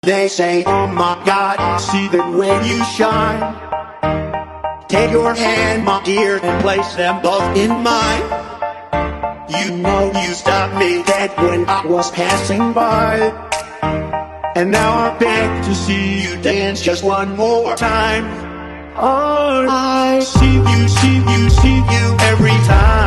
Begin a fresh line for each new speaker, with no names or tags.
They say, oh my God, see that when you shine. Take your hand, my dear, and place them both in mine. You know you stopped me dead when I was passing by. And now I beg to see you dance just one more time. Oh, I see you every time.